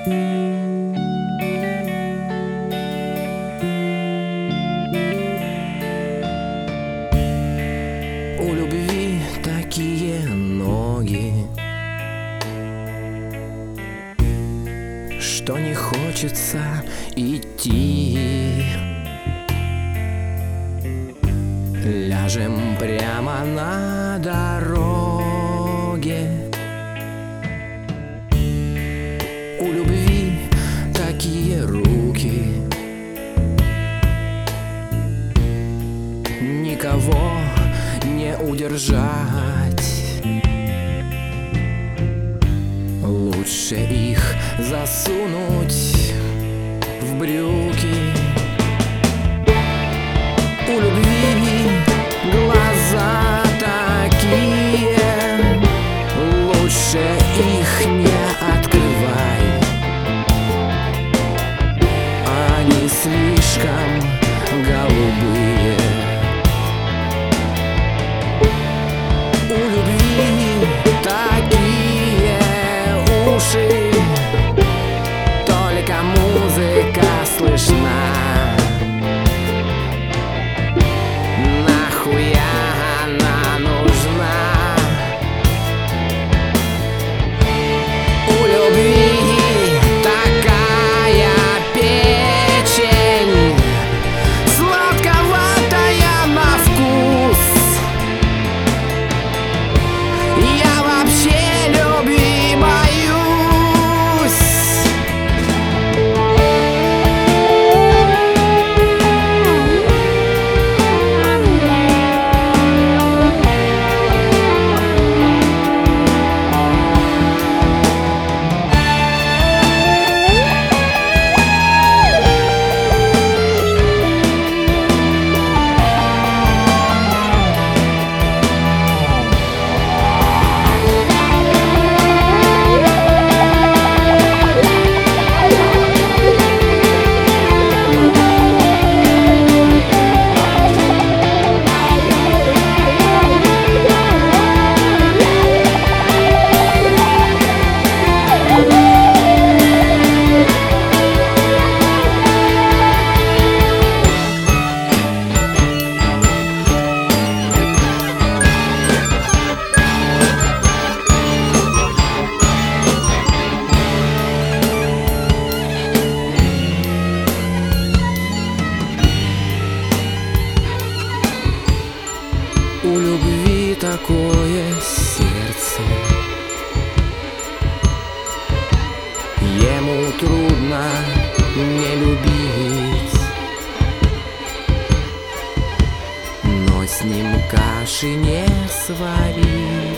У любви такие ноги, что не хочется идти. Ляжем прямо на дороге. У любви такие руки, никого не удержать. Лучше их засунуть в брюки. У любви глаза такие, лучше их не открывай. Они слишком голубые. У любви такие уши, только музыка слышна. Нахуя она нужна? У любви такая печень, сладковатая на вкус. Я вообще любви боюсь. У любви такое сердце, ему трудно не любить, но с ним каши не сварить.